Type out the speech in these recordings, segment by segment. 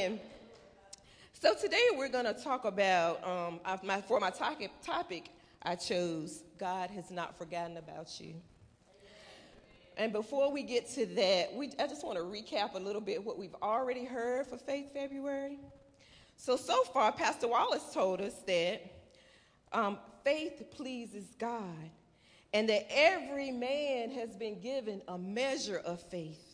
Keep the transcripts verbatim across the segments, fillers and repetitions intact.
Amen. So today we're going to talk about, um, my, for my topic, topic, I chose, God has not forgotten about you. And before we get to that, we, I just want to recap a little bit what we've already heard for Faith February. So, so far, Pastor Wallace told us that um, faith pleases God and that every man has been given a measure of faith.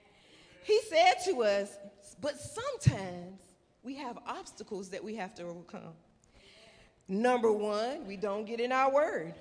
He said to us, but sometimes we have obstacles that we have to overcome. Number one, we don't get in our word.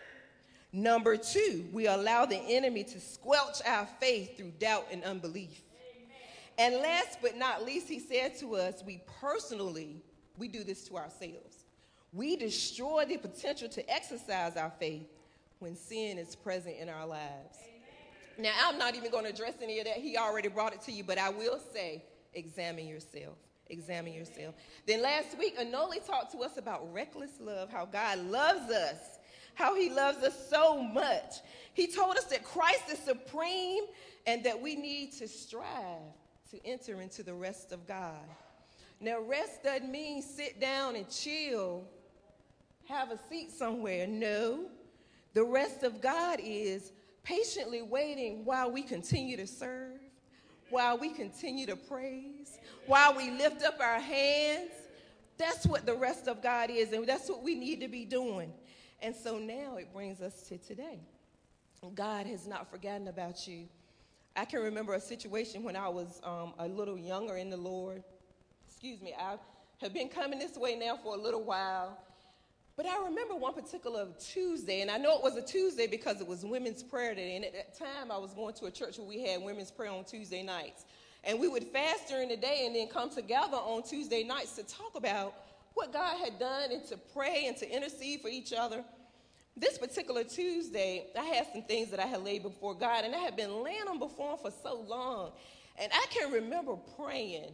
Number two, we allow the enemy to squelch our faith through doubt and unbelief. Amen. And last but not least, he said to us, we personally, we do this to ourselves. We destroy the potential to exercise our faith when sin is present in our lives. Amen. Now, I'm not even going to address any of that. He already brought it to you, but I will say, examine yourself. Examine yourself. Then last week, Anoli talked to us about reckless love, how God loves us, how he loves us so much. He told us that Christ is supreme and that we need to strive to enter into the rest of God. Now, rest doesn't mean sit down and chill, have a seat somewhere. No, the rest of God is patiently waiting while we continue to serve, while we continue to praise, while we lift up our hands. That's what the rest of God is, and that's what we need to be doing. And so now it brings us to today. God has not forgotten about you. I can remember a situation when I was um, a little younger in the Lord. Excuse me, I have been coming this way now for a little while. But I remember one particular Tuesday, and I know it was a Tuesday because it was Women's Prayer Day. And at that time, I was going to a church where we had women's prayer on Tuesday nights. And we would fast during the day and then come together on Tuesday nights to talk about what God had done and to pray and to intercede for each other. This particular Tuesday, I had some things that I had laid before God, and I had been laying them before him for so long. And I can remember praying.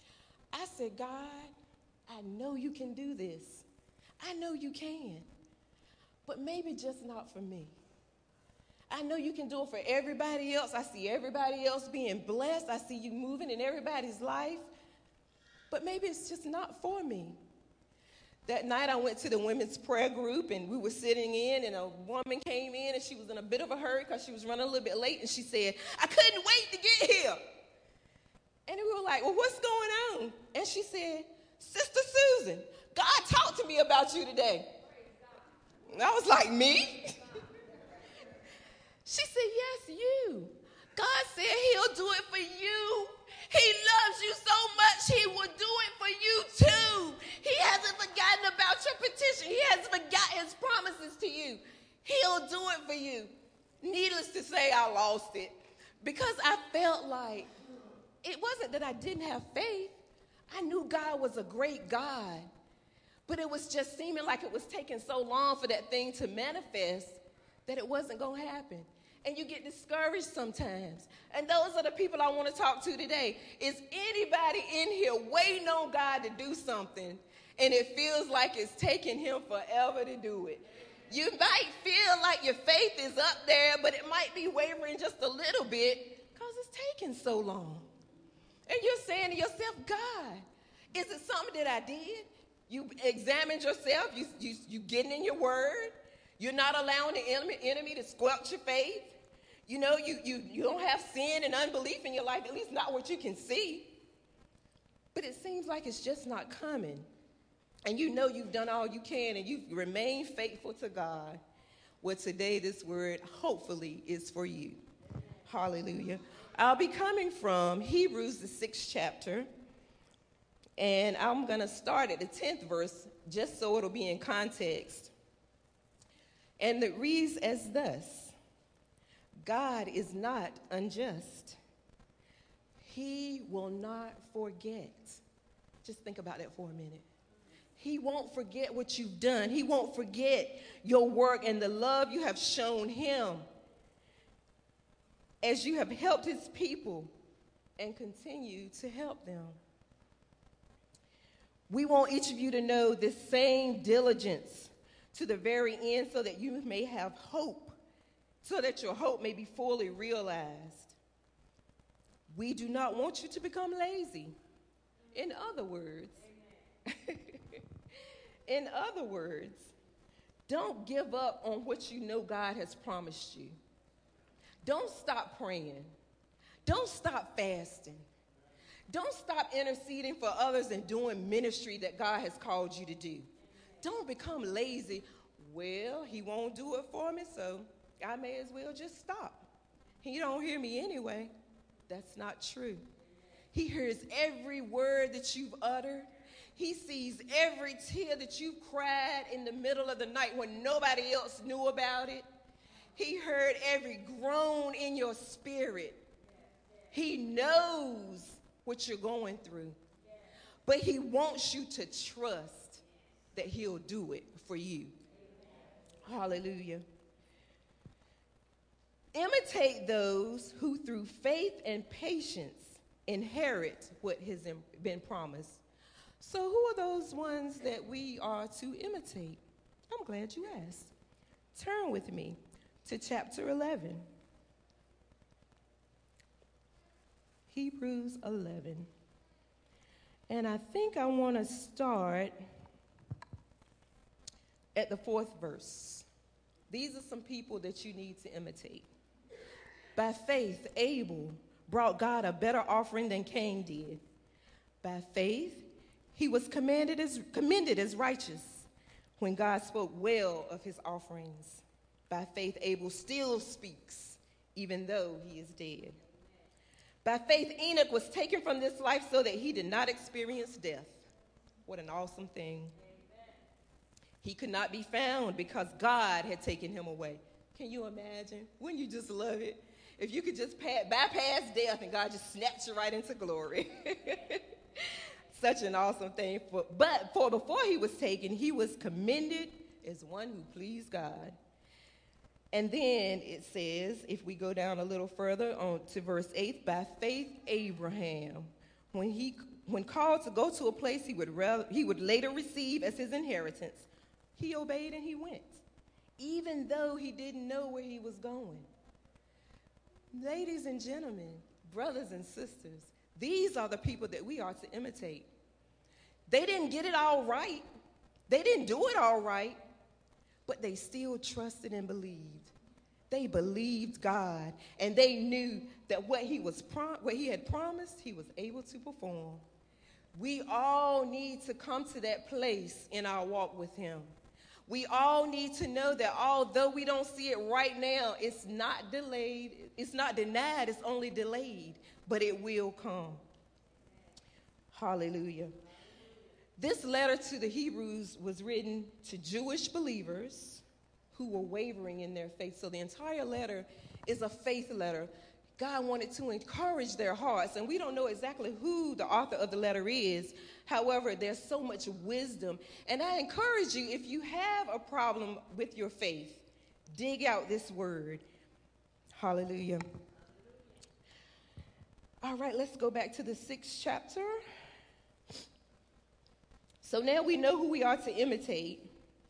I said, God, I know you can do this. I know you can, but maybe just not for me. I know you can do it for everybody else. I see everybody else being blessed. I see you moving in everybody's life, but maybe it's just not for me. That night I went to the women's prayer group, and we were sitting in, and a woman came in, and she was in a bit of a hurry because she was running a little bit late, and she said, I couldn't wait to get here. And we were like, well, what's going on? And she said, Sister Susan, God talked to me about you today. And I was like, me? She said, yes, you. God said he'll do it for you. He loves you so much, he will do it for you too. He hasn't forgotten about your petition. He hasn't forgotten his promises to you. He'll do it for you. Needless to say, I lost it because I felt like it wasn't that I didn't have faith. I knew God was a great God, but it was just seeming like it was taking so long for that thing to manifest that it wasn't going to happen. And you get discouraged sometimes. And those are the people I want to talk to today. Is anybody in here waiting on God to do something, and it feels like it's taking him forever to do it? You might feel like your faith is up there, but it might be wavering just a little bit because it's taking so long. And you're saying to yourself, God, is it something that I did? You examined yourself. You, you, you getting in your word. You're not allowing the enemy, enemy to squelch your faith. You know, you, you, you don't have sin and unbelief in your life, at least not what you can see. But it seems like it's just not coming. And you know you've done all you can, and you've remained faithful to God. Well, today this word, hopefully, is for you. Hallelujah. I'll be coming from Hebrews, the sixth chapter. And I'm going to start at the tenth verse, just so it'll be in context. And it reads as thus: God is not unjust. He will not forget. Just think about that for a minute. He won't forget what you've done. He won't forget your work and the love you have shown him as you have helped his people and continue to help them. We want each of you to know this same diligence to the very end, so that you may have hope, so that your hope may be fully realized. We do not want you to become lazy In other words, in other words, don't give up on what you know God has promised you. Don't stop praying. Don't stop fasting. Don't stop interceding for others and doing ministry that God has called you to do. Don't become lazy. Well, he won't do it for me, so I may as well just stop. He don't hear me anyway. That's not true. He hears every word that you've uttered. He sees every tear that you cried in the middle of the night when nobody else knew about it. He heard every groan in your spirit. He knows what you're going through. But he wants you to trust that he'll do it for you. Hallelujah. Imitate those who through faith and patience inherit what has been promised. So who are those ones that we are to imitate? I'm glad you asked. Turn with me to chapter eleven. Hebrews eleven. And I think I want to start at the fourth verse. These are some people that you need to imitate. By faith, Abel brought God a better offering than Cain did. By faith, he was commended as, commended as righteous when God spoke well of his offerings. By faith, Abel still speaks, even though he is dead. By faith, Enoch was taken from this life so that he did not experience death. What an awesome thing. He could not be found because God had taken him away. Can you imagine? Wouldn't you just love it? If you could just pass, bypass death and God just snatched you right into glory. Such an awesome thing. For, but for before he was taken, he was commended as one who pleased God. And then it says, if we go down a little further on to verse eight, by faith Abraham, when he when called to go to a place he would re- he would later receive as his inheritance, he obeyed and he went, even though he didn't know where he was going. Ladies and gentlemen, brothers and sisters, these are the people that we are to imitate. They didn't get it all right. They didn't do it all right, but they still trusted and believed. They believed God, and they knew that what he was prom- what he had promised, he was able to perform. We all need to come to that place in our walk with him. We all need to know that although we don't see it right now, it's not delayed, it's not denied, it's only delayed, but it will come. Hallelujah. This letter to the Hebrews was written to Jewish believers who were wavering in their faith. So the entire letter is a faith letter. God wanted to encourage their hearts, and we don't know exactly who the author of the letter is. However, there's so much wisdom. And I encourage you, if you have a problem with your faith, dig out this word. Hallelujah. All right, let's go back to the sixth chapter. So now we know who we are to imitate.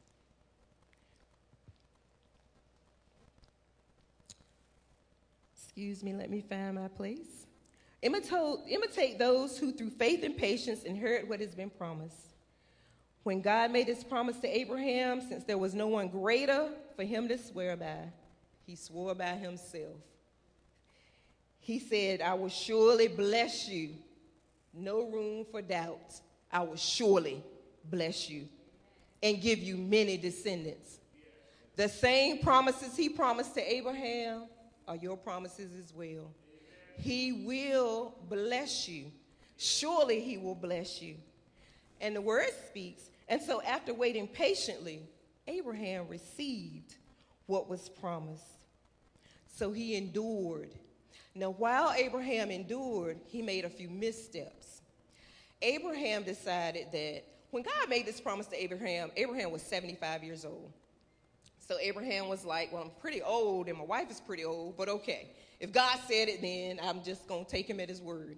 Excuse me, let me find my place. Imitate, imitate those who through faith and patience inherit what has been promised. When God made his promise to Abraham, since there was no one greater for him to swear by, he swore by himself. He said, I will surely bless you. No room for doubt. I will surely bless you and give you many descendants. The same promises he promised to Abraham are your promises as well. He will bless you. Surely he will bless you. And the word speaks. And so after waiting patiently, Abraham received what was promised. So he endured. Now, while Abraham endured, he made a few missteps. Abraham decided that when God made this promise to Abraham, Abraham was seventy-five years old. So Abraham was like, well, I'm pretty old and my wife is pretty old, but okay. If God said it, then I'm just going to take him at his word.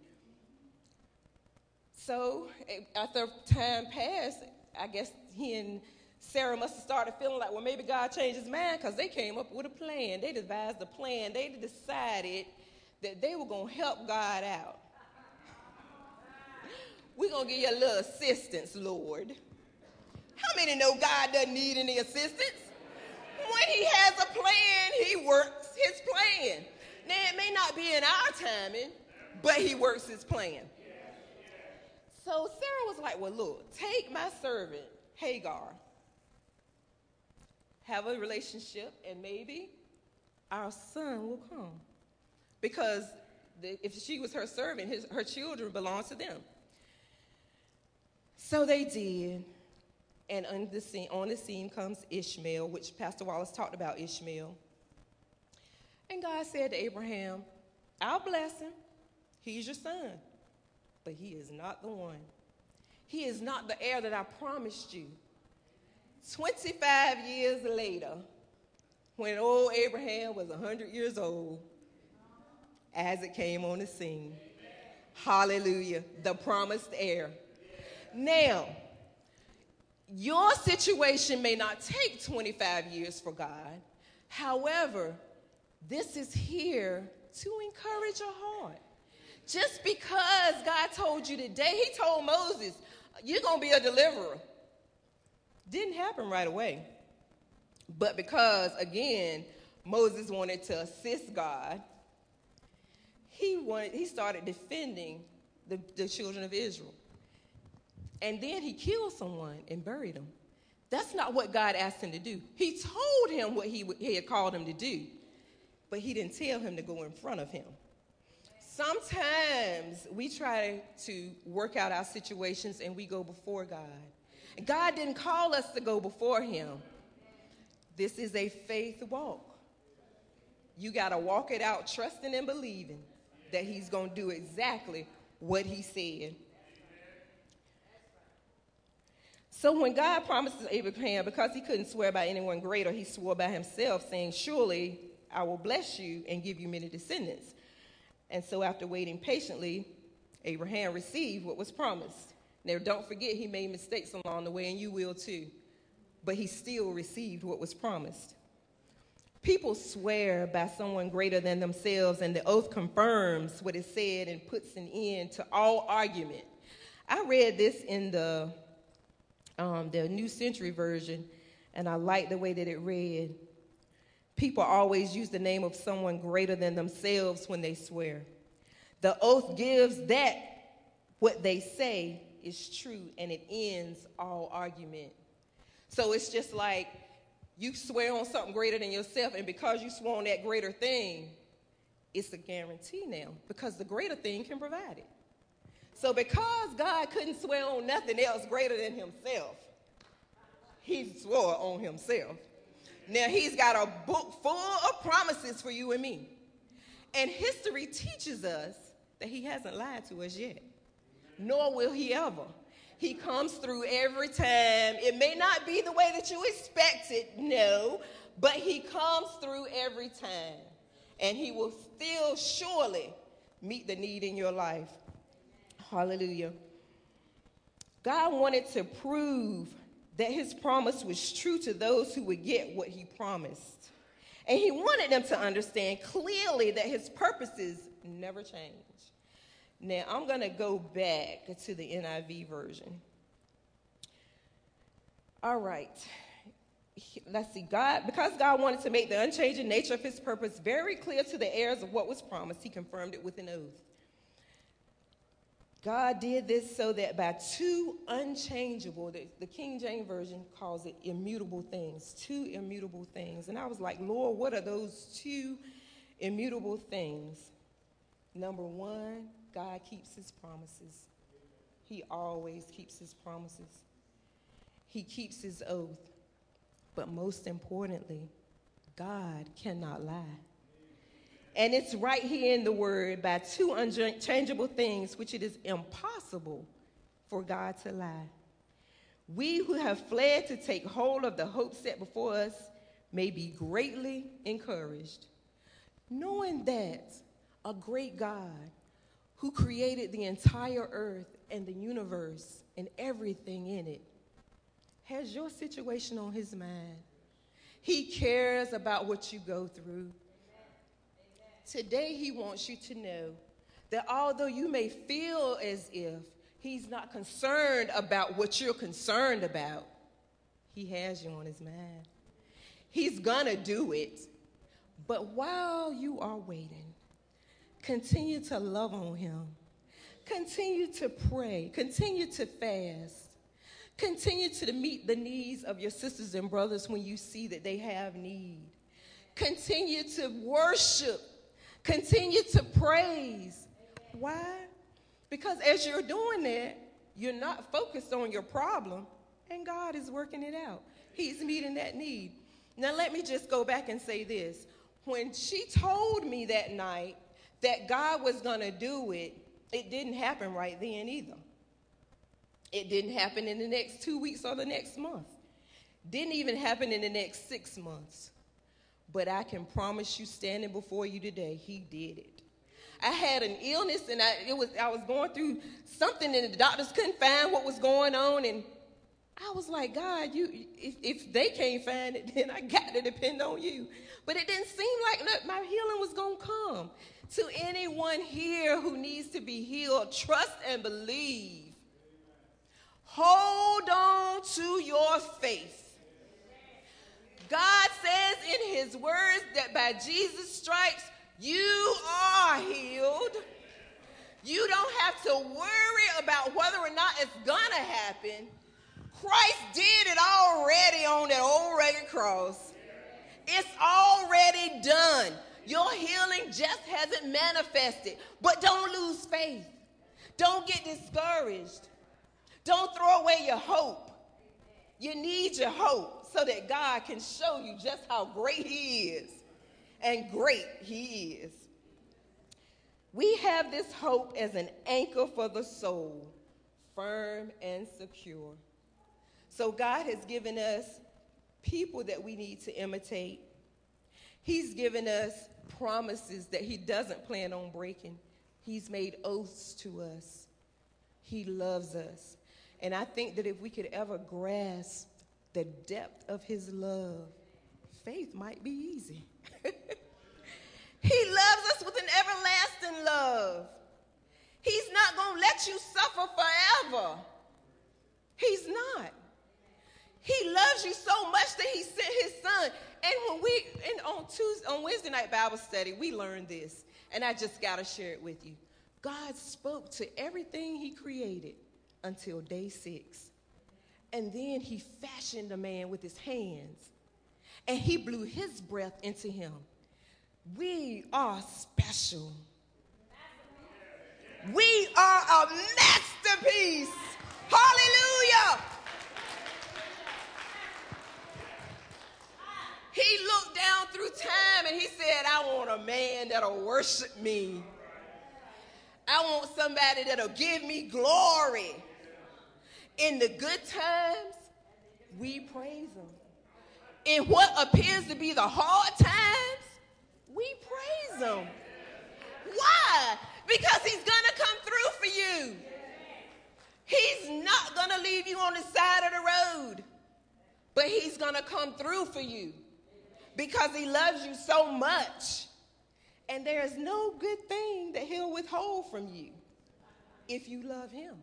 So after time passed, I guess he and Sarah must have started feeling like, well, maybe God changed his mind, because they came up with a plan. They devised a plan. They decided that they were going to help God out. We're going to give you a little assistance, Lord. How many know God doesn't need any assistance? When he has a plan, he works his plan. Now, it may not be in our timing, but he works his plan. So Sarah was like, well, look, take my servant, Hagar, have a relationship, and maybe our son will come. Because the, if she was her servant, his, her children belonged to them. So they did. And on the scene, on the scene comes Ishmael, which Pastor Wallace talked about Ishmael. And God said to Abraham, I'll bless him. He's your son. But he is not the one. He is not the heir that I promised you. twenty-five years later, when old Abraham was one hundred years old, Isaac came on the scene. Hallelujah. The promised heir. Now, your situation may not take twenty-five years for God. However, this is here to encourage your heart. Just because God told you today, he told Moses, you're going to be a deliverer. Didn't happen right away. But because, again, Moses wanted to assist God, he wanted, he started defending the, the children of Israel. And then he killed someone and buried him. That's not what God asked him to do. He told him what he, he had called him to do, but he didn't tell him to go in front of him. Sometimes we try to work out our situations and we go before God. God didn't call us to go before him. This is a faith walk. You got to walk it out, trusting and believing that he's going to do exactly what he said. So when God promised Abraham, because he couldn't swear by anyone greater, he swore by himself, saying, surely I will bless you and give you many descendants. And so after waiting patiently, Abraham received what was promised. Now, don't forget, he made mistakes along the way, and you will too. But he still received what was promised. People swear by someone greater than themselves, and the oath confirms what is said and puts an end to all argument. I read this in the, um, the New Century Version, and I like the way that it read. People always use the name of someone greater than themselves when they swear. The oath gives that what they say is true, and it ends all argument. So it's just like you swear on something greater than yourself, and because you swore on that greater thing, it's a guarantee now, because the greater thing can provide it. So because God couldn't swear on nothing else greater than himself, he swore on himself. Now, he's got a book full of promises for you and me. And history teaches us that he hasn't lied to us yet, nor will he ever. He comes through every time. It may not be the way that you expected, no, but he comes through every time. And he will still surely meet the need in your life. Hallelujah. God wanted to prove that his promise was true to those who would get what he promised. And he wanted them to understand clearly that his purposes never change. Now, I'm going to go back to the N I V version. All right. Let's see. God, because God wanted to make the unchanging nature of his purpose very clear to the heirs of what was promised, he confirmed it with an oath. God did this so that by two unchangeable, the, the King James Version calls it immutable things, two immutable things. And I was like, Lord, what are those two immutable things? Number one, God keeps his promises. He always keeps his promises. He keeps his oath. But most importantly, God cannot lie. And it's right here in the word, by two unchangeable things, which it is impossible for God to lie. We who have fled to take hold of the hope set before us may be greatly encouraged, knowing that a great God who created the entire earth and the universe and everything in it has your situation on his mind. He cares about what you go through. Today, he wants you to know that although you may feel as if He's not concerned about what you're concerned about. He has you on his mind. He's gonna do it. But while you are waiting, continue to love on him. Continue to pray. Continue to fast. Continue to meet the needs of your sisters and brothers when you see that they have need. Continue to worship. Continue to praise. Why? Because as you're doing that, you're not focused on your problem, and God is working it out. He's meeting that need. Now, let me just go back and say this. When she told me that night that God was going to do it, it didn't happen right then either. It didn't happen in the next two weeks or the next month. Didn't even happen in the next six months. But I can promise you, standing before you today, he did it. I had an illness, and I, it was, I was going through something, and the doctors couldn't find what was going on, and I was like, God, you, if, if they can't find it, then I got to depend on you. But it didn't seem like look, my healing was going to come. To anyone here who needs to be healed, trust and believe. Hold on to your faith. God says in his words that by Jesus' stripes, you are healed. You don't have to worry about whether or not it's going to happen. Christ did it already on that old rugged cross. It's already done. Your healing just hasn't manifested. But don't lose faith. Don't get discouraged. Don't throw away your hope. You need your hope so that God can show you just how great he is. And great he is. We have this hope as an anchor for the soul, firm and secure. So God has given us people that we need to imitate. He's given us promises that he doesn't plan on breaking. He's made oaths to us. He loves us. And I think that if we could ever grasp the depth of his love, faith might be easy. He loves us with an everlasting love. He's not going to let you suffer forever. He's not. He loves you so much that he sent his son. And when we, and on Tuesday, on Wednesday night Bible study, we learned this. And I just got to share it with you. God spoke to everything he created until day six. And then he fashioned a man with his hands. And he blew his breath into him. We are special. We are a masterpiece. Hallelujah. He looked down through time and he said, I want a man that'll worship me. I want somebody that'll give me glory. In the good times, we praise him. In what appears to be the hard times, we praise him. Why? Because he's going to come through for you. He's not going to leave you on the side of the road, but he's going to come through for you because he loves you so much. And there is no good thing that he'll withhold from you if you love him.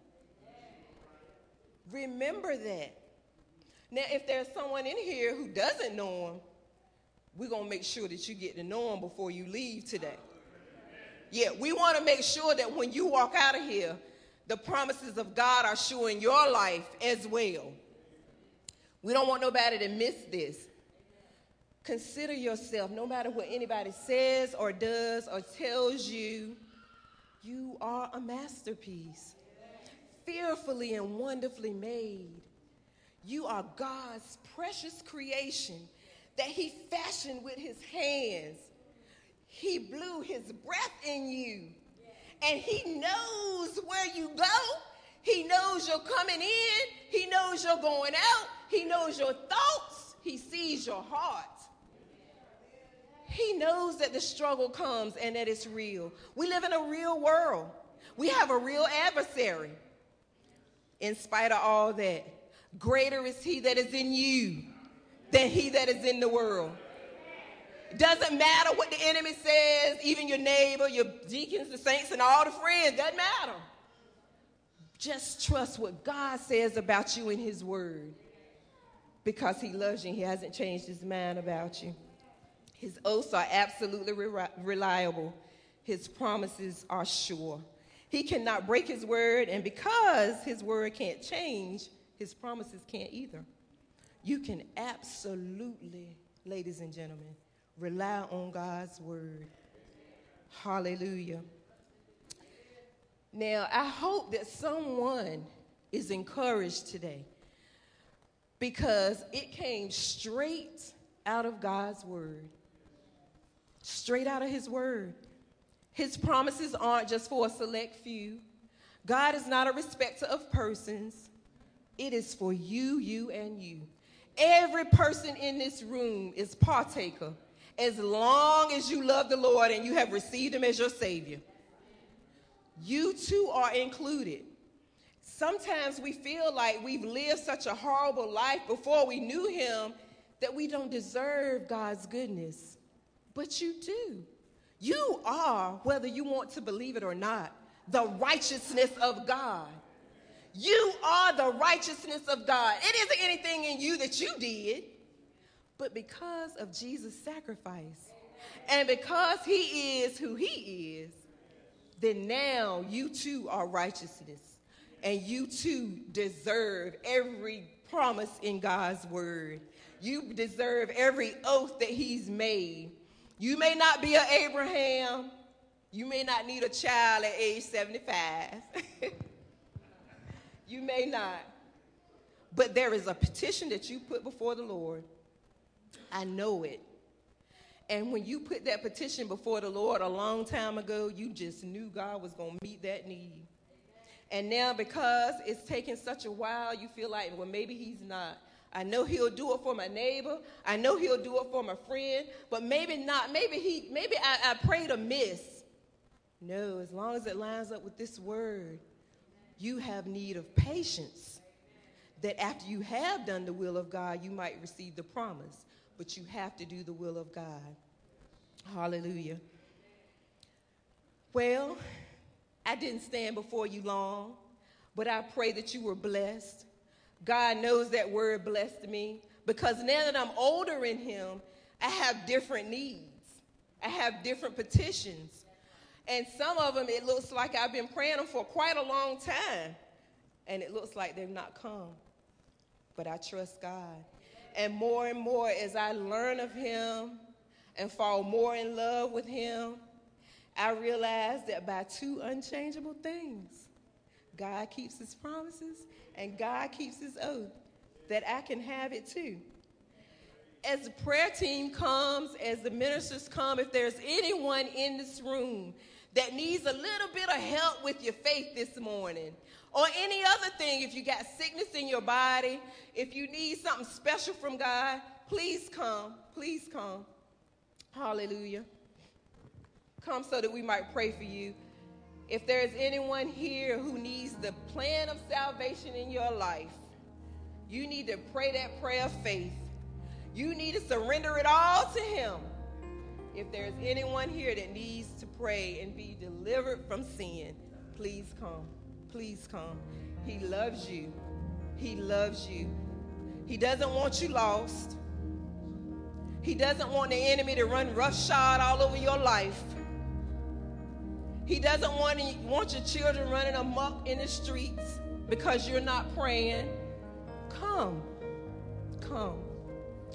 Remember that. Now, if there's someone in here who doesn't know him, we're going to make sure that you get to know him before you leave today. Yeah, we want to make sure that when you walk out of here, the promises of God are sure in your life as well. We don't want nobody to miss this. Consider yourself, no matter what anybody says or does or tells you, you are a masterpiece, fearfully and wonderfully made. You are God's precious creation that he fashioned with his hands. He blew his breath in you. And he knows where you go. He knows you're coming in. He knows you're going out. He knows your thoughts. He sees your heart. He knows that the struggle comes and that it's real. We live in a real world. We have a real adversary. In spite of all that, greater is he that is in you than he that is in the world. Doesn't matter what the enemy says, even your neighbor, your deacons, the saints, and all the friends, doesn't matter. Just trust what God says about you in his word, because he loves you and he hasn't changed his mind about you. His oaths are absolutely re- reliable. His promises are sure. He cannot break his word, and because his word can't change, his promises can't either. You can absolutely, ladies and gentlemen, rely on God's word. Hallelujah. Now, I hope that someone is encouraged today, because it came straight out of God's word. Straight out of his word. His promises aren't just for a select few. God is not a respecter of persons. It is for you, you, and you. Every person in this room is partaker, as long as you love the Lord and you have received him as your Savior. You too are included. Sometimes we feel like we've lived such a horrible life before we knew him that we don't deserve God's goodness. But you do. You are, whether you want to believe it or not, the righteousness of God. You are the righteousness of God. It isn't anything in you that you did, but because of Jesus' sacrifice, and because he is who he is, then now you too are righteousness, and you too deserve every promise in God's word. You deserve every oath that he's made. You may not be an Abraham. You may not need a child at age seventy-five. You may not. But there is a petition that you put before the Lord. I know it. And when you put that petition before the Lord a long time ago, you just knew God was going to meet that need. And now, because it's taken such a while, you feel like, well, maybe he's not. I know he'll do it for my neighbor. I know he'll do it for my friend, but maybe not. Maybe he. Maybe I, I prayed amiss. No, as long as it lines up with this word, you have need of patience, that after you have done the will of God, you might receive the promise, but you have to do the will of God. Hallelujah. Well, I didn't stand before you long, but I pray that you were blessed. God knows that word blessed me, because now that I'm older in him, I have different needs. I have different petitions. And some of them, it looks like I've been praying them for quite a long time, and it looks like they've not come. But I trust God. And more and more as I learn of him and fall more in love with him, I realize that by two unchangeable things, God keeps his promises and God keeps his oath, that I can have it too. As the prayer team comes, as the ministers come, if there's anyone in this room that needs a little bit of help with your faith this morning, or any other thing, if you got sickness in your body, if you need something special from God, please come. Please come. Hallelujah. Come so that we might pray for you. If there's anyone here who needs the plan of salvation in your life, you need to pray that prayer of faith. You need to surrender it all to him. If there's anyone here that needs to pray and be delivered from sin, please come. Please come. He loves you. He loves you. He doesn't want you lost. He doesn't want the enemy to run roughshod all over your life. He doesn't want, want your children running amok in the streets because you're not praying. Come. Come.